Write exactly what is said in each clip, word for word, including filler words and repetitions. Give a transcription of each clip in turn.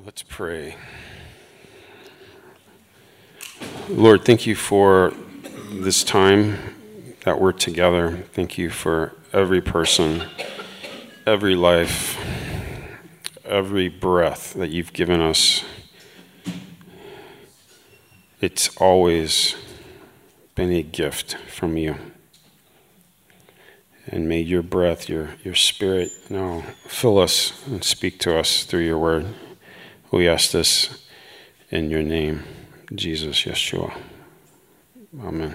Let's pray. Lord, thank you for this time that we're together. Thank you for every person, every life, every breath that you've given us. It's always been a gift from you. And may your breath, your, your spirit now fill us and speak to us through your word. We ask this in your name, Jesus, Yeshua. Amen.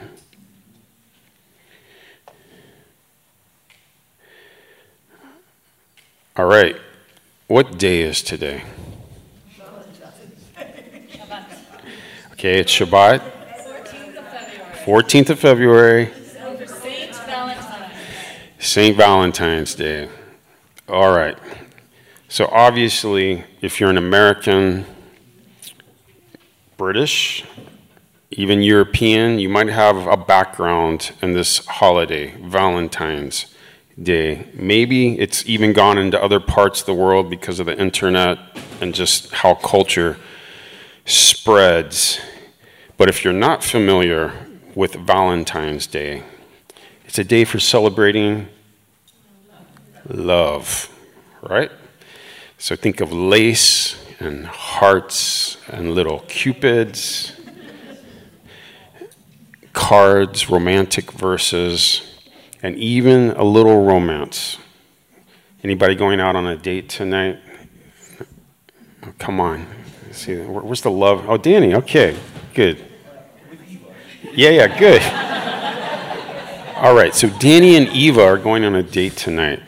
All right. What day is today? Okay, it's Shabbat. fourteenth of February. Saint Valentine. Saint Valentine's Day. All right. So obviously, if you're an American, British, even European, you might have a background in this holiday, Valentine's Day. Maybe it's even gone into other parts of the world because of the internet and just how culture spreads. But if you're not familiar with Valentine's Day, it's a day for celebrating love, right? So think of lace and hearts and little cupids, cards, romantic verses, and even a little romance. Anybody going out on a date tonight? Oh, come on. Let's see, where's the love? Oh, Danny. Okay, good. Yeah, yeah, good. All right, so Danny and Eva are going on a date tonight.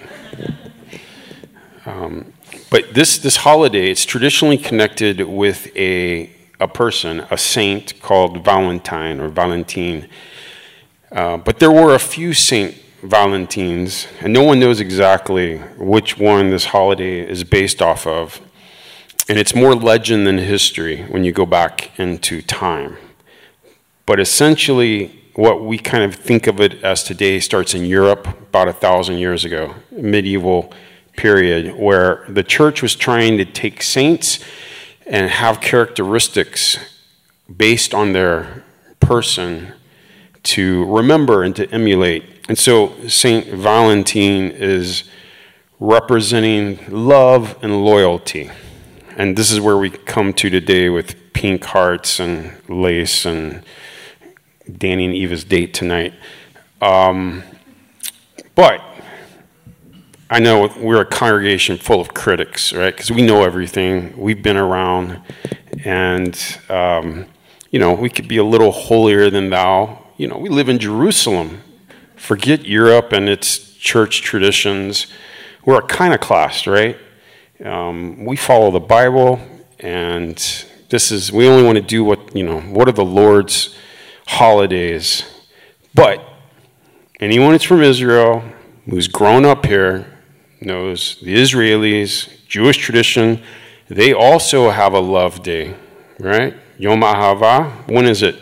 Um, but this this holiday, it's traditionally connected with a a person, a saint called Valentine or Valentine. Uh, but there were a few Saint Valentines, and no one knows exactly which one this holiday is based off of. And it's more legend than history when you go back into time. But essentially, what we kind of think of it as today starts in Europe about a thousand years ago, medieval period, where the church was trying to take saints and have characteristics based on their person to remember and to emulate. And so Saint Valentine is representing love and loyalty. And this is where we come to today with pink hearts and lace and Danny and Eva's date tonight. Um, but I know we're a congregation full of critics, right? Because we know everything. We've been around. And, um, you know, we could be a little holier than thou. You know, we live in Jerusalem. Forget Europe and its church traditions. We're iconoclast, right? Um, we follow the Bible. And this is, we only want to do what, you know, what are the Lord's holidays? But anyone that's from Israel, who's grown up here, knows the Israelis, Jewish tradition, they also have a love day, right? Yom Ahava. When is it?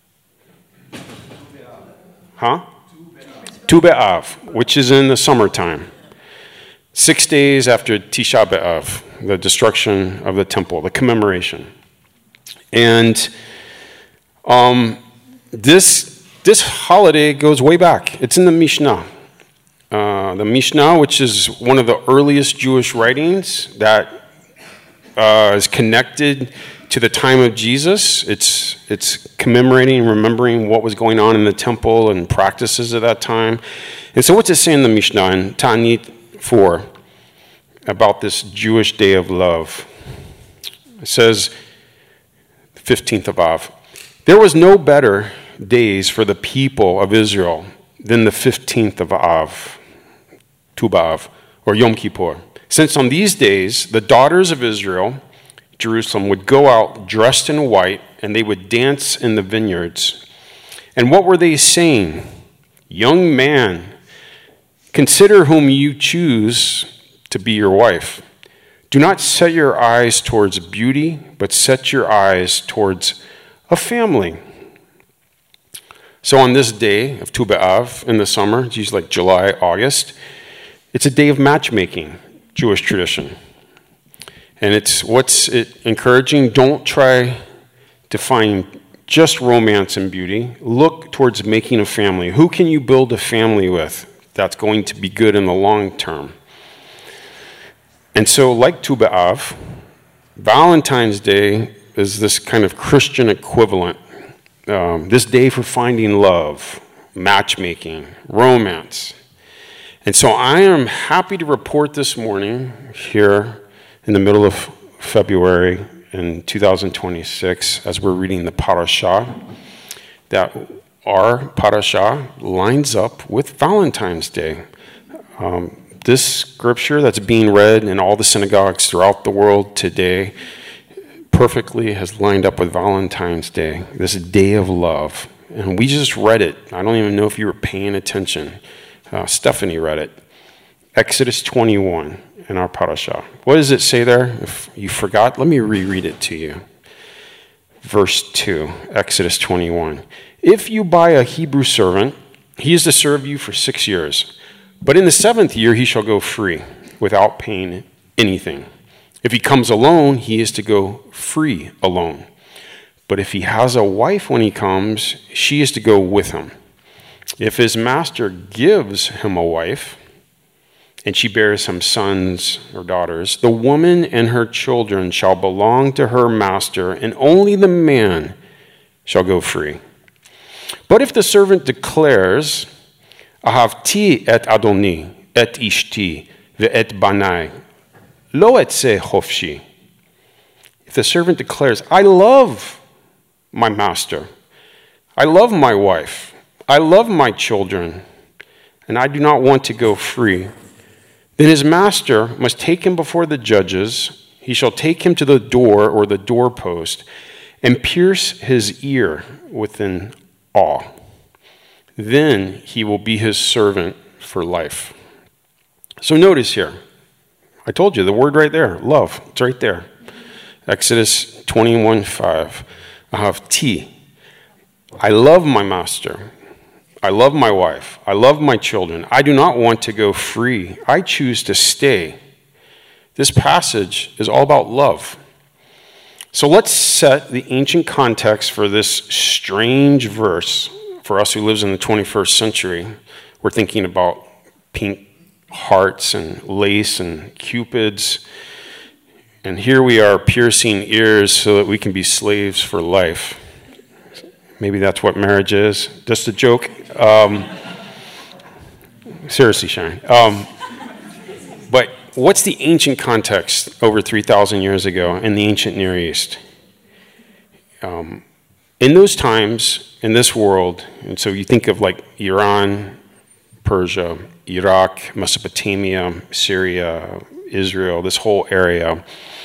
Huh? Tu B'Av, which is in the summertime. Six days after Tisha B'Av, the destruction of the temple, the commemoration. And um, this, this holiday goes way back. It's in the Mishnah. Uh, the Mishnah, which is one of the earliest Jewish writings that uh, is connected to the time of Jesus. It's it's commemorating and remembering what was going on in the temple and practices at that time. And so what's it say in the Mishnah in Ta'anit four about this Jewish day of love? It says, fifteenth of Av, there was no better days for the people of Israel than the fifteenth of Av, Tu B'Av, or Yom Kippur. Since on these days, the daughters of Israel, Jerusalem, would go out dressed in white, and they would dance in the vineyards. And what were they saying? Young man, consider whom you choose to be your wife. Do not set your eyes towards beauty, but set your eyes towards a family. So on this day of Tu B'Av in the summer, it's usually like July, August, it's a day of matchmaking, Jewish tradition. And it's what's it encouraging? Don't try to find just romance and beauty. Look towards making a family. Who can you build a family with that's going to be good in the long term? And so, like Tu B'Av, Valentine's Day is this kind of Christian equivalent. Um, this day for finding love, matchmaking, romance. And so I am happy to report this morning here in the middle of February in two thousand twenty-six, as we're reading the parashah, that our parashah lines up with Valentine's Day. Um, this scripture that's being read in all the synagogues throughout the world today perfectly has lined up with Valentine's Day, this day of love. And we just read it. I don't even know if you were paying attention. Uh, Stephanie read it. Exodus twenty-one in our parashah. What does it say there? If you forgot, let me reread it to you. Verse two, Exodus twenty-one. If you buy a Hebrew servant, he is to serve you for six years. But in the seventh year, he shall go free without paying anything. If he comes alone, he is to go free alone. But if he has a wife when he comes, she is to go with him. If his master gives him a wife, and she bears him sons or daughters, the woman and her children shall belong to her master, and only the man shall go free. But if the servant declares, Ahavti et Adoni, et Ishti, ve'et banai, lo etze chofshi. If the servant declares, I love my master, I love my wife, I love my children, and I do not want to go free, then his master must take him before the judges. He shall take him to the door or the doorpost and pierce his ear with an awl. Then he will be his servant for life. So notice here, I told you the word right there, love. It's right there. Exodus twenty-one five. I have T. I love my master. I love my wife. I love my children. I do not want to go free. I choose to stay. This passage is all about love. So let's set the ancient context for this strange verse for us who lives in the twenty-first century. We're thinking about pink hearts and lace and cupids. And here we are piercing ears so that we can be slaves for life. Maybe that's what marriage is. Just a joke. Um, seriously, Shine. Um, but what's the ancient context over three thousand years ago in the ancient Near East? Um, in those times, in this world, and so you think of like Iran, Persia, Iraq, Mesopotamia, Syria, Israel, this whole area,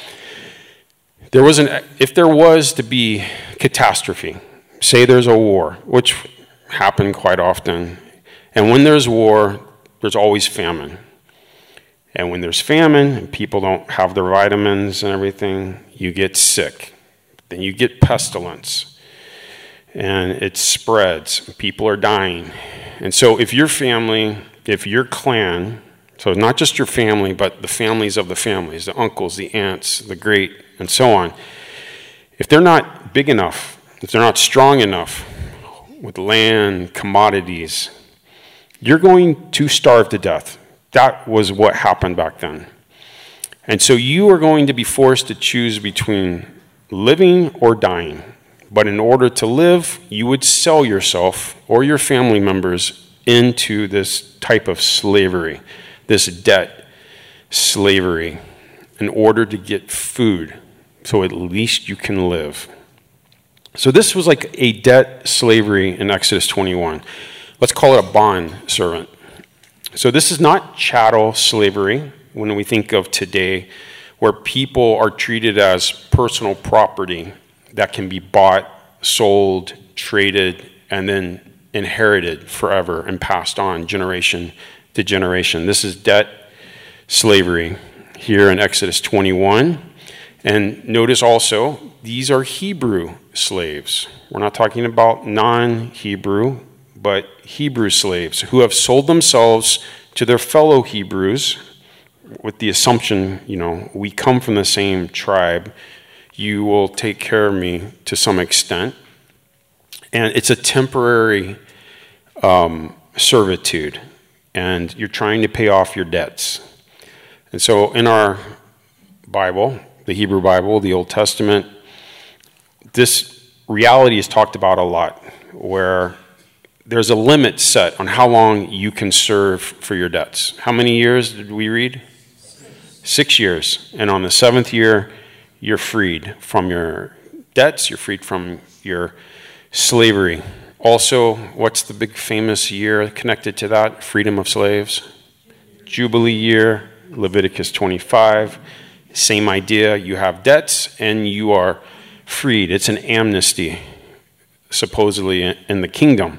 there was an, if there was to be catastrophe, say there's a war, which happened quite often, and when there's war, there's always famine. And when there's famine and people don't have their vitamins and everything, you get sick. Then you get pestilence. And it spreads. People are dying. And so if your family, if your clan, so not just your family, but the families of the families, the uncles, the aunts, the great, and so on, if they're not big enough, if they're not strong enough with land, commodities, you're going to starve to death. That was what happened back then. And so you are going to be forced to choose between living or dying. But in order to live, you would sell yourself or your family members into this type of slavery, this debt slavery, in order to get food, so at least you can live. So this was like a debt slavery in Exodus twenty-one. Let's call it a bond servant. So this is not chattel slavery when we think of today, where people are treated as personal property that can be bought, sold, traded, and then inherited forever and passed on generation to generation. This is debt slavery here in Exodus twenty-one. And notice also, these are Hebrew slaves. We're not talking about non-Hebrew, but Hebrew slaves who have sold themselves to their fellow Hebrews, with the assumption, you know, we come from the same tribe, you will take care of me to some extent. And it's a temporary um, servitude, and you're trying to pay off your debts. And so in our Bible, the Hebrew Bible, the Old Testament, this reality is talked about a lot, where there's a limit set on how long you can serve for your debts. How many years did we read? Six years. And on the seventh year, you're freed from your debts, you're freed from your slavery. Also, what's the big famous year connected to that? Freedom of slaves? Jubilee year, Leviticus twenty-five. Same idea, you have debts and you are freed. It's an amnesty, supposedly, in the kingdom.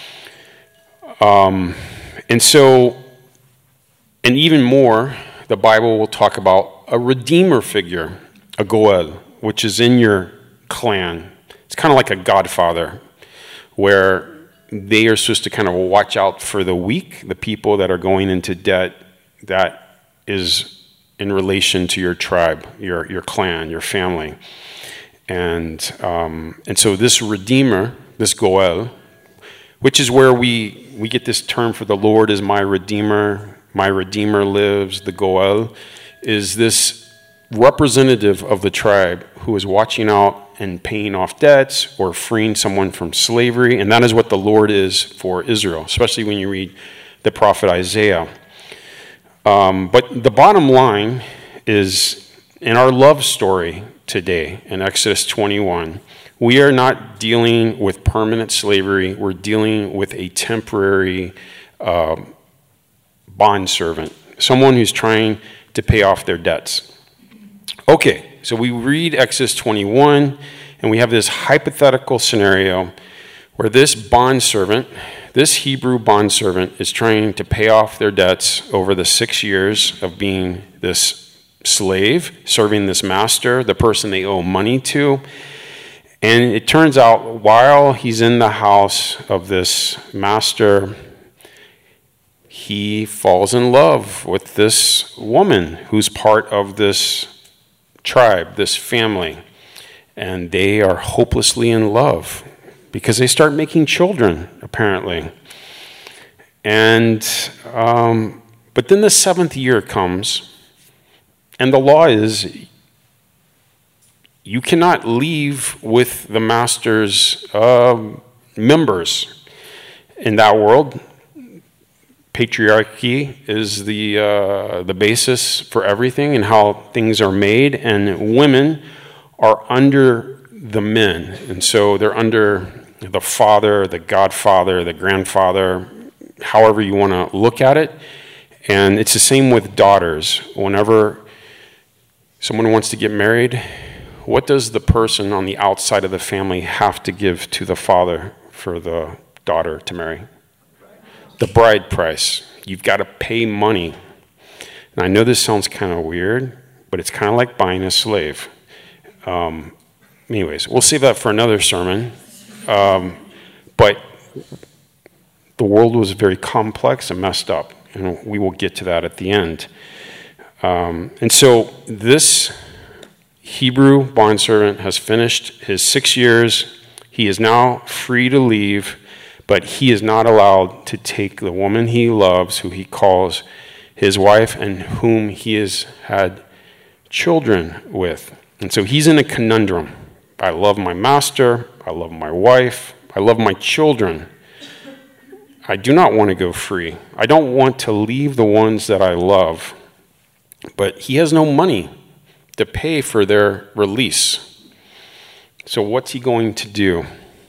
Um, and so, and even more, the Bible will talk about a redeemer figure, a goel, which is in your clan. It's kind of like a godfather, where they are supposed to kind of watch out for the weak, the people that are going into debt that is in relation to your tribe, your your clan, your family. And um, and so this redeemer, this goel, which is where we, we get this term for the Lord is my redeemer, my redeemer lives, the goel, is this representative of the tribe who is watching out and paying off debts or freeing someone from slavery. And that is what the Lord is for Israel, especially when you read the prophet Isaiah. Um, but the bottom line is, in our love story today, in Exodus twenty-one, we are not dealing with permanent slavery. We're dealing with a temporary uh, bondservant, someone who's trying to pay off their debts. Okay, so we read Exodus twenty-one, and we have this hypothetical scenario where this bondservant, this Hebrew bondservant, is trying to pay off their debts over the six years of being this slave, serving this master, the person they owe money to. And it turns out while he's in the house of this master, he falls in love with this woman who's part of this tribe, this family. And they are hopelessly in love because they start making children, apparently. And, um, but then the seventh year comes, and the law is you cannot leave with the master's uh, members. In that world, patriarchy is the uh, the basis for everything and how things are made, and women are under the men, and so they're under the father, the godfather, the grandfather, however you want to look at it. And it's the same with daughters. Whenever someone wants to get married, what does the person on the outside of the family have to give to the father for the daughter to marry? The bride price. You've got to pay money. And I know this sounds kind of weird, but it's kind of like buying a slave. Um, anyways, we'll save that for another sermon. Um, but the world was very complex and messed up, and we will get to that at the end. Um, and so this Hebrew bondservant has finished his six years. He is now free to leave, but he is not allowed to take the woman he loves, who he calls his wife, and whom he has had children with. And so he's in a conundrum. I love my master. I love my wife. I love my children. I do not want to go free. I don't want to leave the ones that I love. But he has no money to pay for their release. So what's he going to do?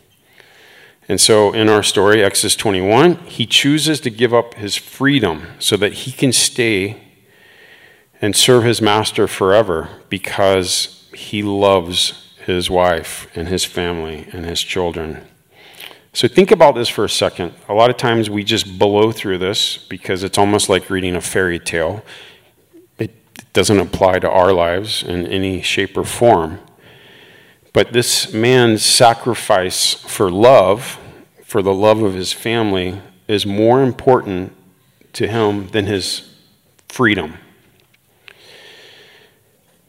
And so in our story, Exodus twenty-one, he chooses to give up his freedom so that he can stay and serve his master forever because he loves his wife and his family and his children. So think about this for a second. A lot of times we just blow through this because it's almost like reading a fairy tale. It doesn't apply to our lives in any shape or form. But this man's sacrifice for love, for the love of his family, is more important to him than his freedom.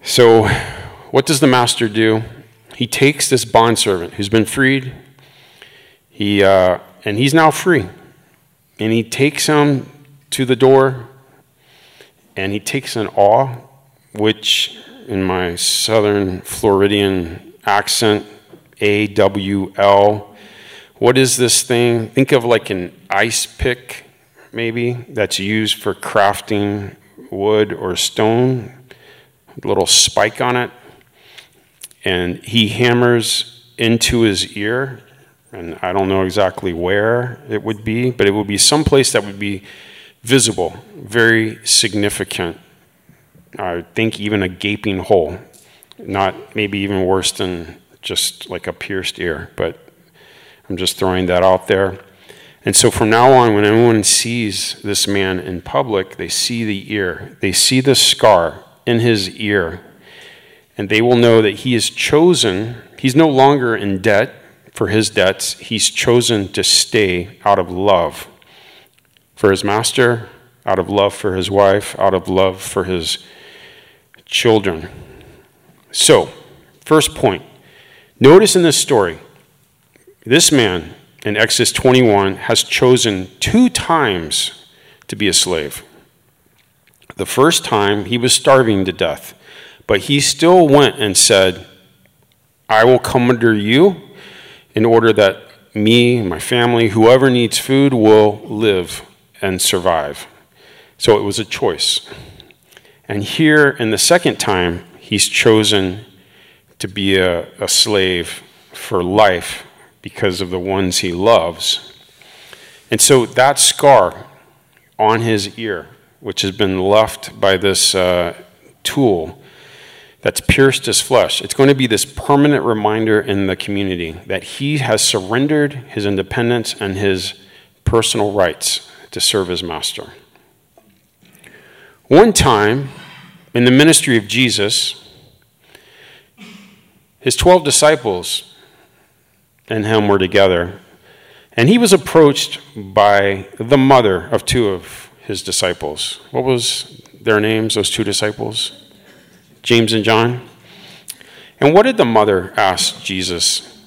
So what does the master do? He takes this bondservant who's been freed, he, uh, and he's now free. And he takes him to the door, and he takes an awl, which in my southern Floridian accent, A W L. What is this thing? Think of like an ice pick, maybe, that's used for crafting wood or stone, a little spike on it. And he hammers into his ear, and I don't know exactly where it would be, but it would be someplace that would be visible, very significant. I think even a gaping hole, not maybe even worse than just like a pierced ear, but I'm just throwing that out there. And so from now on, when anyone sees this man in public, they see the ear, they see the scar in his ear, and they will know that he is chosen. He's no longer in debt for his debts. He's chosen to stay out of love for his master, out of love for his wife, out of love for his children. So, first point. Notice in this story, this man in Exodus twenty-one has chosen two times to be a slave. The first time, he was starving to death. But he still went and said, I will come under you in order that me, my family, whoever needs food will live and survive. So it was a choice. And here in the second time, he's chosen to be a, a slave for life because of the ones he loves. And so that scar on his ear, which has been left by this uh, tool, that's pierced his flesh. It's going to be this permanent reminder in the community that he has surrendered his independence and his personal rights to serve his master. One time, in the ministry of Jesus, his twelve disciples and him were together, and he was approached by the mother of two of his disciples. What was their names, those two disciples? James and John. And what did the mother ask Jesus?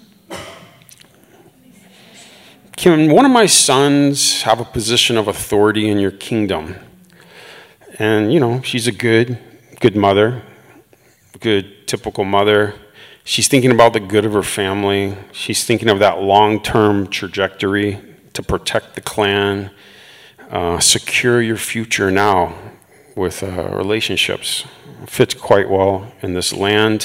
Can one of my sons have a position of authority in your kingdom? And, you know, she's a good, good mother, good, typical mother. She's thinking about the good of her family. She's thinking of that long-term trajectory to protect the clan, uh, secure your future now with uh, relationships. Fits quite well in this land.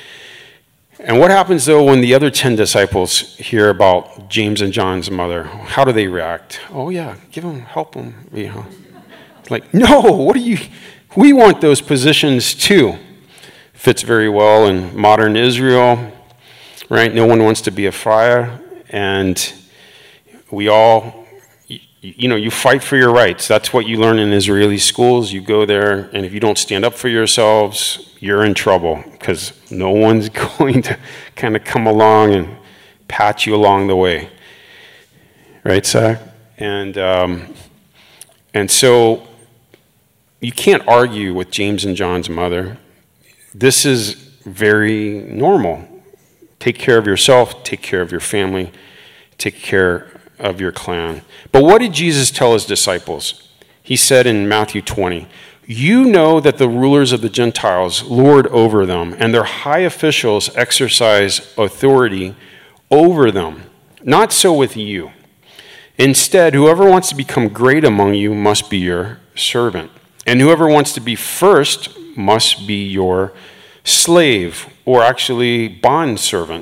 And what happens, though, when the other ten disciples hear about James and John's mother? How do they react? Oh, yeah, give them, help them. You know. Like, no, what do you, we want those positions too. Fits very well in modern Israel, right? No one wants to be a fire, and we all, you, you know, you fight for your rights. That's what you learn in Israeli schools. You go there, and if you don't stand up for yourselves, you're in trouble, because no one's going to kind of come along and pat you along the way. Right, Zach? And, um, and so you can't argue with James and John's mother. This is very normal. Take care of yourself, take care of your family, take care of your clan. But what did Jesus tell his disciples? He said in Matthew twenty, you know that the rulers of the Gentiles lord over them, and their high officials exercise authority over them. Not so with you. Instead, whoever wants to become great among you must be your servant. And whoever wants to be first must be your slave, or actually bondservant.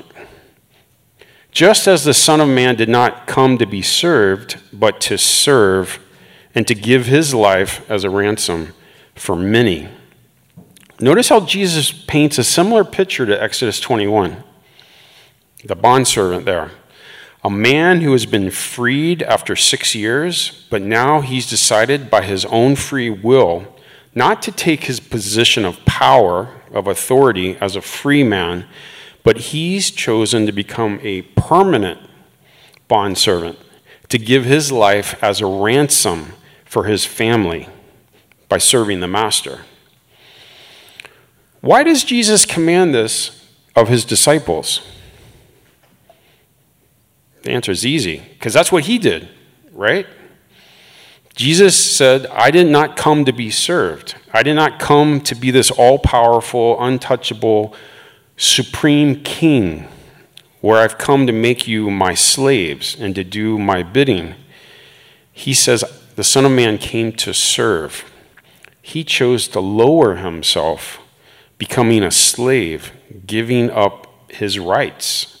Just as the Son of Man did not come to be served, but to serve and to give his life as a ransom for many. Notice how Jesus paints a similar picture to Exodus twenty-one. The bondservant there. A man who has been freed after six years, but now he's decided by his own free will not to take his position of power, of authority as a free man, but he's chosen to become a permanent bondservant, to give his life as a ransom for his family by serving the master. Why does Jesus command this of his disciples? The answer is easy, because that's what he did, right? Jesus said, I did not come to be served. I did not come to be this all-powerful, untouchable, supreme king, where I've come to make you my slaves and to do my bidding. He says, the Son of Man came to serve. He chose to lower himself, becoming a slave, giving up his rights.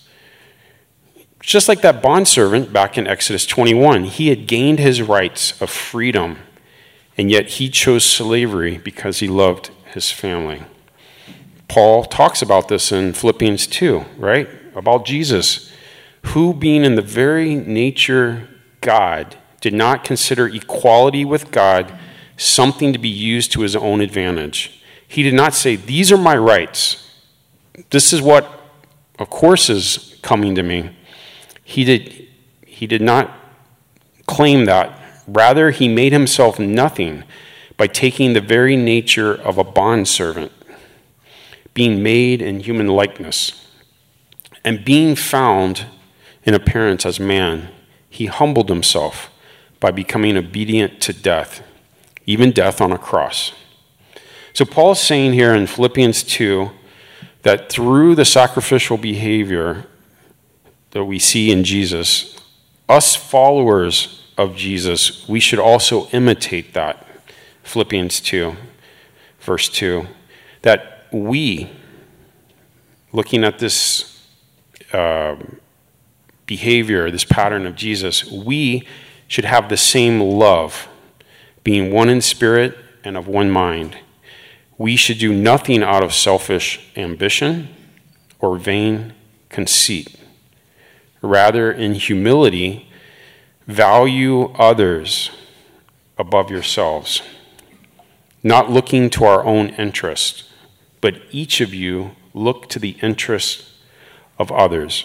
Just like that bondservant back in Exodus twenty-one, he had gained his rights of freedom, and yet he chose slavery because he loved his family. Paul talks about this in Philippians two, right? About Jesus, who being in the very nature God, did not consider equality with God something to be used to his own advantage. He did not say, these are my rights. This is what, of course, is coming to me. He did, he did not claim that. Rather, he made himself nothing by taking the very nature of a bondservant, being made in human likeness, and being found in appearance as man. He humbled himself by becoming obedient to death, even death on a cross. So Paul's saying here in Philippians two that through the sacrificial behavior that we see in Jesus, us followers of Jesus, we should also imitate that. Philippians two, verse two, that we, looking at this uh, behavior, this pattern of Jesus, we should have the same love, being one in spirit and of one mind. We should do nothing out of selfish ambition or vain conceit. Rather, in humility, value others above yourselves, not looking to our own interest, but each of you look to the interest of others.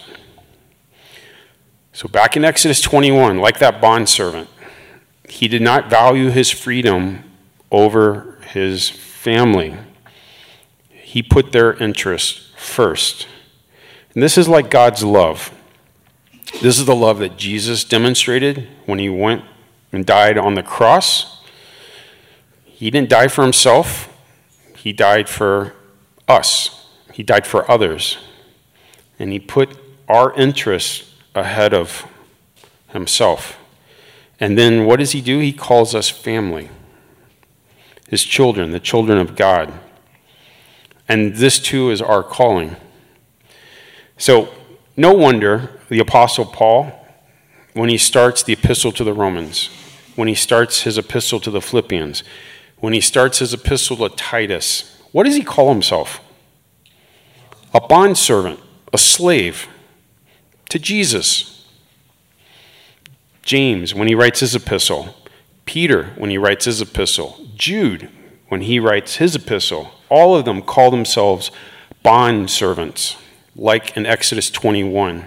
So back in Exodus twenty-one, like that bondservant, he did not value his freedom over his family. He put their interest first. And this is like God's love. This is the love that Jesus demonstrated when he went and died on the cross. He didn't die for himself. He died for us. He died for others. And he put our interests ahead of himself. And then what does he do? He calls us family. His children, the children of God. And this too is our calling. So no wonder the Apostle Paul, when he starts the epistle to the Romans, when he starts his epistle to the Philippians, when he starts his epistle to Titus, what does he call himself? A bondservant, a slave to Jesus. James, when he writes his epistle, Peter, when he writes his epistle, Jude, when he writes his epistle, all of them call themselves bondservants, like in Exodus twenty-one.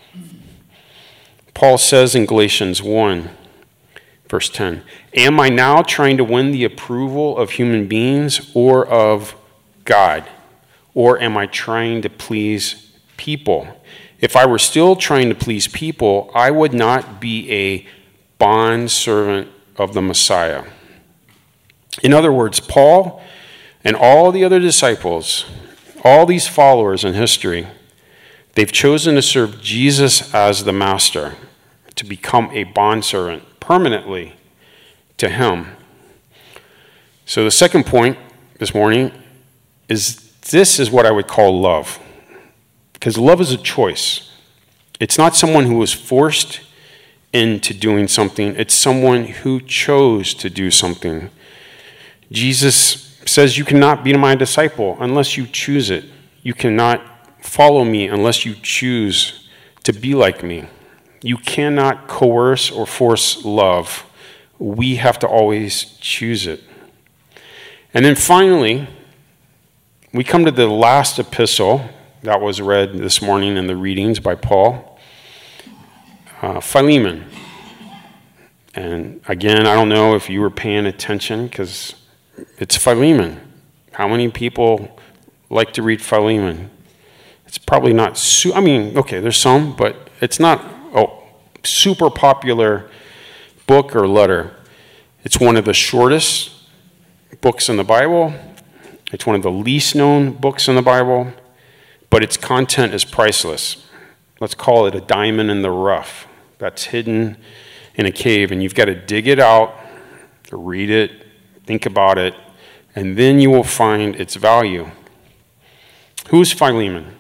Paul says in Galatians one, verse ten, am I now trying to win the approval of human beings or of God? Or am I trying to please people? If I were still trying to please people, I would not be a bondservant of the Messiah. In other words, Paul and all the other disciples, all these followers in history, they've chosen to serve Jesus as the master, to become a bondservant permanently to him. So the second point this morning is this is what I would call love. Because love is a choice. It's not someone who was forced into doing something. It's someone who chose to do something. Jesus says you cannot be my disciple unless you choose it. You cannot follow me unless you choose to be like me. You cannot coerce or force love. We have to always choose it. And then finally, we come to the last epistle that was read this morning in the readings by Paul, uh, Philemon. And again, I don't know if you were paying attention because it's Philemon. How many people like to read Philemon. It's probably not, su- I mean, okay, there's some, but it's not a super popular book or letter. It's one of the shortest books in the Bible. It's one of the least known books in the Bible, but its content is priceless. Let's call it a diamond in the rough that's hidden in a cave, and you've got to dig it out, read it, think about it, and then you will find its value. Who's Philemon?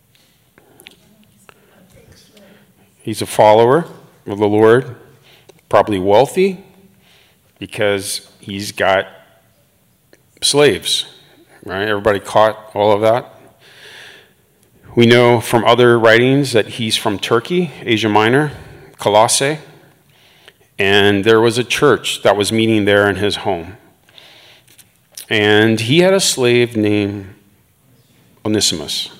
He's a follower of the Lord, probably wealthy because he's got slaves, right? Everybody caught all of that. We know from other writings that he's from Turkey, Asia Minor, Colossae, and there was a church that was meeting there in his home. And he had a slave named Onesimus.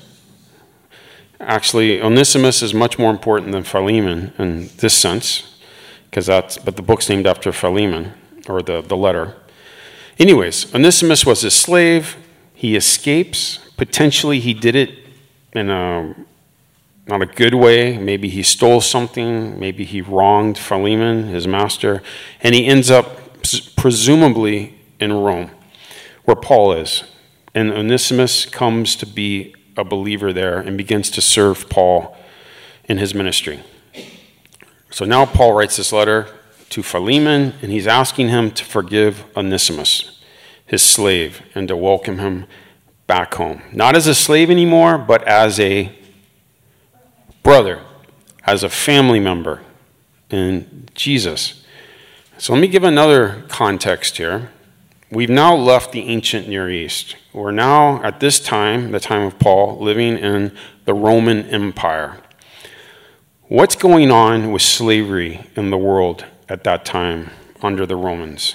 Actually, Onesimus is much more important than Philemon in this sense, because that's, but the book's named after Philemon, or the, the letter. Anyways, Onesimus was his slave. He escapes. Potentially he did it in a not a good way. Maybe he stole something. Maybe he wronged Philemon, his master. And he ends up presumably in Rome, where Paul is. And Onesimus comes to be a believer there and begins to serve Paul in his ministry. So now Paul writes this letter to Philemon, and he's asking him to forgive Onesimus, his slave, and to welcome him back home. Not as a slave anymore, but as a brother, as a family member in Jesus. So let me give another context here. We've now left the ancient Near East. We're now, at this time, the time of Paul, living in the Roman Empire. What's going on with slavery in the world at that time under the Romans?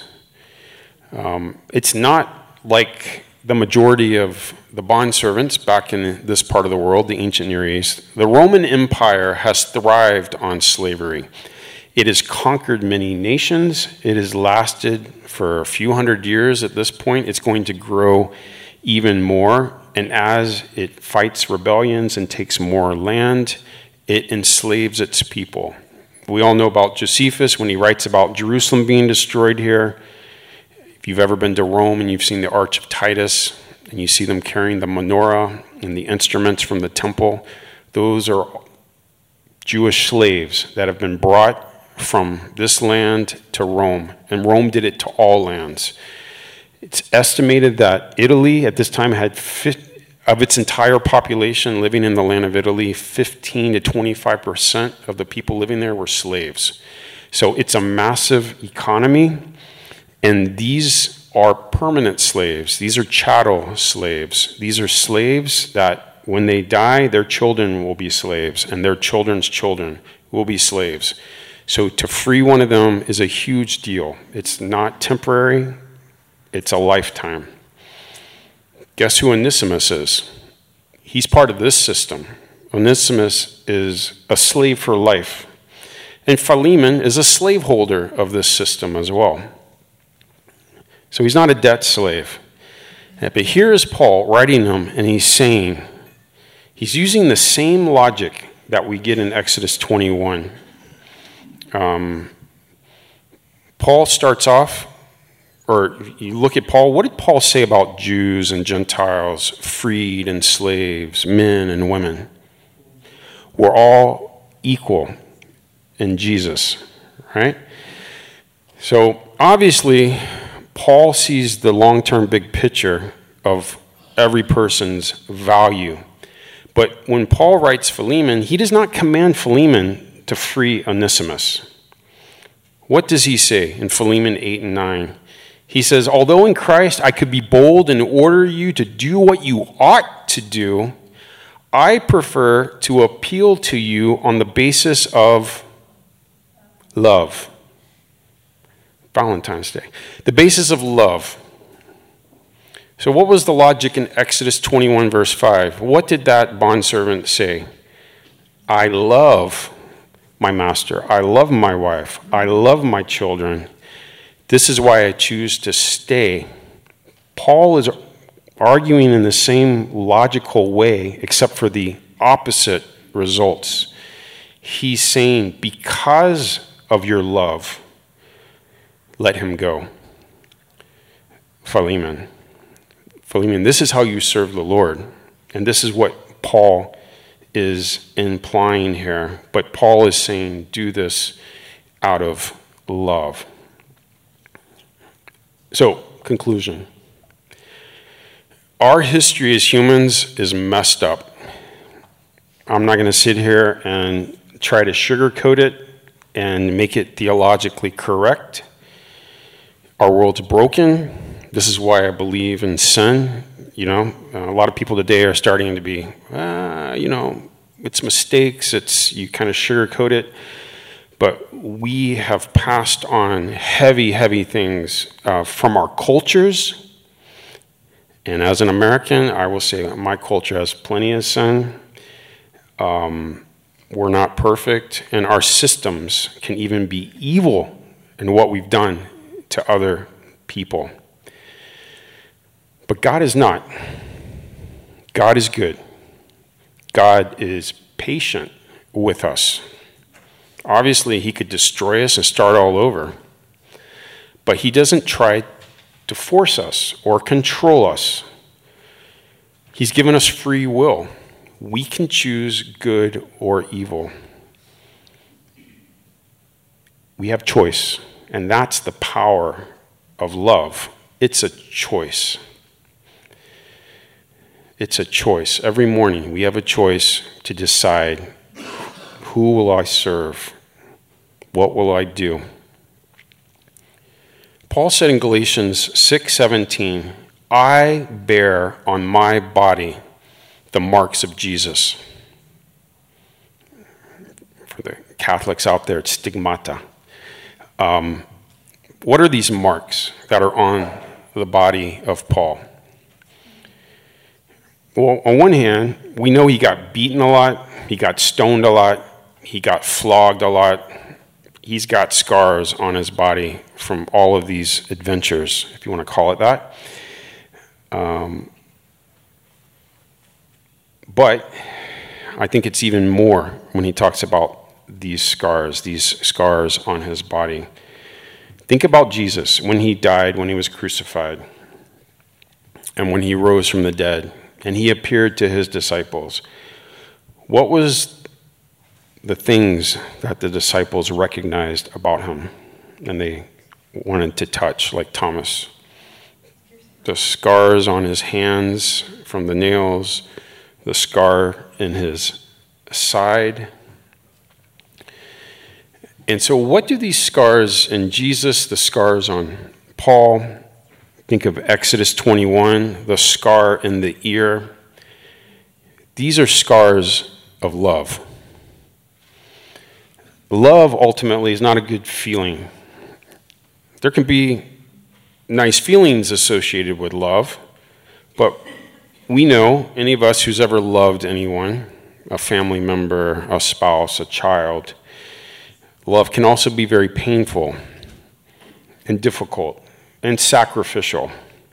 Um, it's not like the majority of the bondservants back in this part of the world, the ancient Near East. The Roman Empire has thrived on slavery. It has conquered many nations. It has lasted for a few hundred years at this point. It's going to grow even more. And as it fights rebellions and takes more land, it enslaves its people. We all know about Josephus when he writes about Jerusalem being destroyed here. If you've ever been to Rome and you've seen the Arch of Titus, and you see them carrying the menorah and the instruments from the temple, those are Jewish slaves that have been brought from this land to Rome, and Rome did it to all lands. It's estimated that Italy at this time had, of its entire population living in the land of Italy, fifteen to twenty-five percent of the people living there were slaves. So it's a massive economy, and these are permanent slaves. These are chattel slaves. These are slaves that when they die, their children will be slaves, and their children's children will be slaves. So to free one of them is a huge deal. It's not temporary, it's a lifetime. Guess who Onesimus is? He's part of this system. Onesimus is a slave for life. And Philemon is a slaveholder of this system as well. So he's not a debt slave. But here is Paul writing them, and he's saying, he's using the same logic that we get in Exodus twenty-one. Um, Paul starts off, or you look at Paul, what did Paul say about Jews and Gentiles, freed and slaves, men and women? We're all equal in Jesus, right? So obviously, Paul sees the long-term big picture of every person's value. But when Paul writes Philemon, he does not command Philemon to free Onesimus. What does he say in Philemon eight and nine? He says, although in Christ I could be bold and order you to do what you ought to do, I prefer to appeal to you on the basis of love. Valentine's Day. The basis of love. So what was the logic in Exodus twenty-one, verse five? What did that bondservant say? I love my master. I love my wife. I love my children. This is why I choose to stay. Paul is arguing in the same logical way, except for the opposite results. He's saying, because of your love, let him go. Philemon. Philemon, this is how you serve the Lord. And this is what Paul is implying here. But Paul is saying, do this out of love. So, conclusion. Our history as humans is messed up. I'm not going to sit here and try to sugarcoat it and make it theologically correct. Our world's broken. This is why I believe in sin. You know, a lot of people today are starting to be, uh, you know, it's mistakes. It's, you kind of sugarcoat it. But we have passed on heavy, heavy things uh, from our cultures. And as an American, I will say that my culture has plenty of sin. Um, we're not perfect. And our systems can even be evil in what we've done to other people. But God is not. God is good. God is patient with us. Obviously, he could destroy us and start all over. But he doesn't try to force us or control us. He's given us free will. We can choose good or evil. We have choice, and that's the power of love. It's a choice. It's a choice. Every morning we have a choice to decide, who will I serve? What will I do? Paul said in Galatians six seventeen, I bear on my body the marks of Jesus. For the Catholics out there, it's stigmata. Um, what are these marks that are on the body of Paul? Well, on one hand, we know he got beaten a lot, he got stoned a lot, he got flogged a lot. He's got scars on his body from all of these adventures, if you want to call it that. Um, but I think it's even more when he talks about these scars, these scars on his body. Think about Jesus when he died, when he was crucified, and when he rose from the dead, and he appeared to his disciples. What was the things that the disciples recognized about him and they wanted to touch, like Thomas? The scars on his hands from the nails, the scar in his side. And so what do these scars in Jesus, the scars on Paul, think of Exodus twenty-one, the scar in the ear. These are scars of love. Love ultimately is not a good feeling. There can be nice feelings associated with love, but we know, any of us who's ever loved anyone, a family member, a spouse, a child, love can also be very painful and difficult and sacrificial.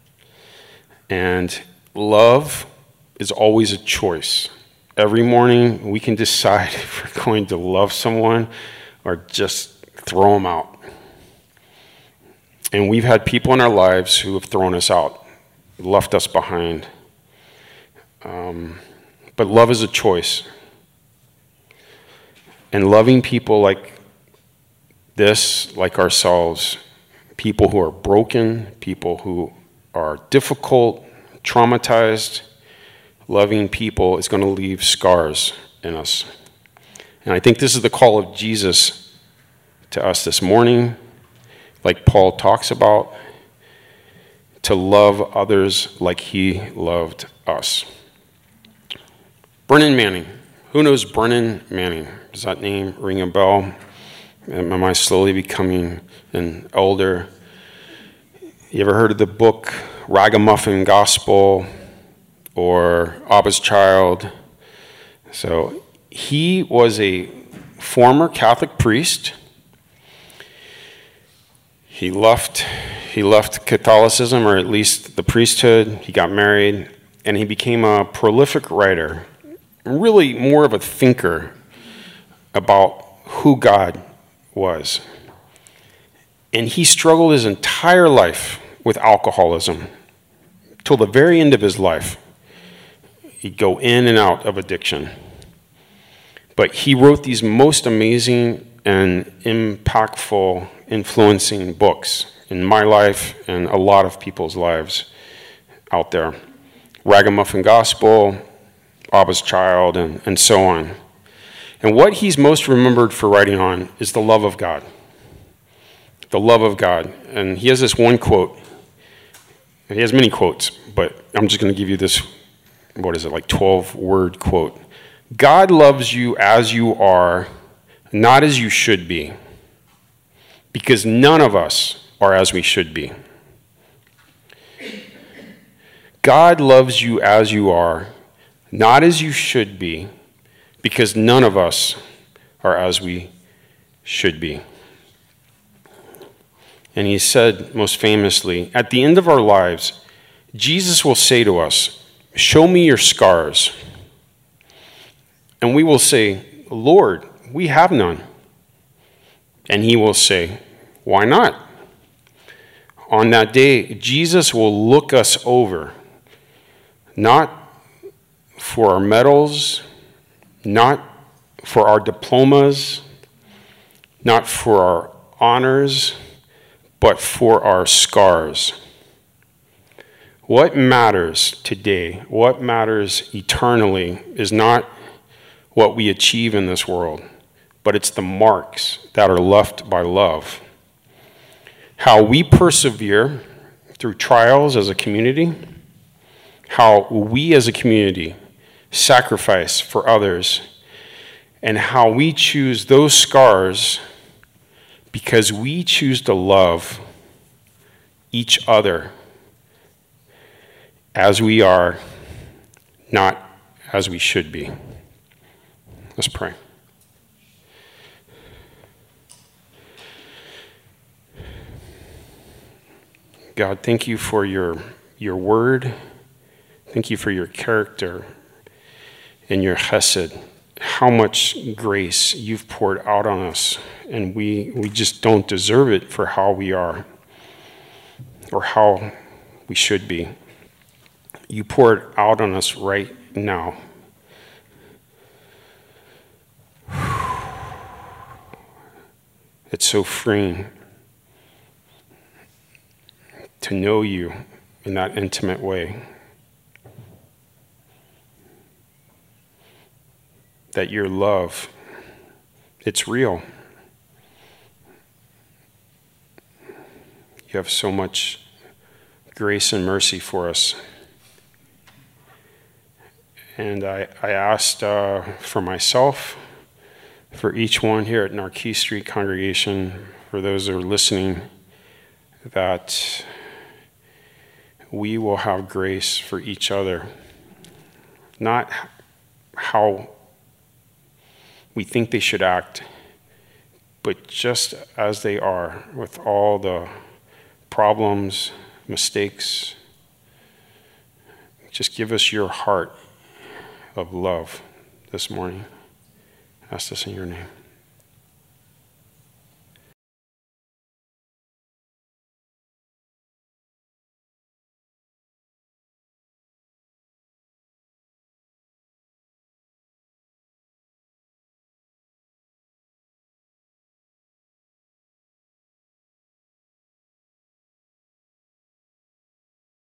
And love is always a choice. Every morning we can decide if we're going to love someone or just throw them out. And we've had people in our lives who have thrown us out, left us behind. Um, but love is a choice. And loving people like this, like ourselves, people who are broken, people who are difficult, traumatized, loving people is going to leave scars in us. And I think this is the call of Jesus to us this morning, like Paul talks about, to love others like he loved us. Brennan Manning. Who knows Brennan Manning? Does that name ring a bell? Am I slowly becoming an elder? You ever heard of the book Ragamuffin Gospel or Abba's Child? So he was a former Catholic priest. He left he left Catholicism, or at least the priesthood. He got married, and he became a prolific writer, really more of a thinker about who God was. And he struggled his entire life with alcoholism till the very end of his life. He'd go in and out of addiction. But he wrote these most amazing and impactful, influencing books in my life and a lot of people's lives out there. Ragamuffin Gospel, Abba's Child, and, and so on. And what he's most remembered for writing on is the love of God. The love of God. And he has this one quote. He has many quotes, but I'm just going to give you this, what is it, like twelve-word quote. God loves you as you are, not as you should be, because none of us are as we should be. God loves you as you are, not as you should be, because none of us are as we should be. And he said most famously, at the end of our lives, Jesus will say to us, "Show me your scars." And we will say, "Lord, we have none." And he will say, "Why not?" On that day, Jesus will look us over, not for our medals, not for our diplomas, not for our honors, but for our scars. What matters today, what matters eternally, is not what we achieve in this world, but it's the marks that are left by love. How we persevere through trials as a community, how we as a community sacrifice for others, and how we choose those scars because we choose to love each other as we are, not as we should be. Let's pray. God, thank you for your, your word. Thank you for your character and your chesed. How much grace you've poured out on us, and we, we just don't deserve it for how we are or how we should be. You pour it out on us right now. It's so freeing to know you in that intimate way. That your love, it's real. You have so much grace and mercy for us. And I, I asked uh, for myself, for each one here at Narquis Street Congregation, for those that are listening, that we will have grace for each other. Not how we think they should act, but just as they are, with all the problems, mistakes. Just give us your heart of love this morning. I ask this in your name.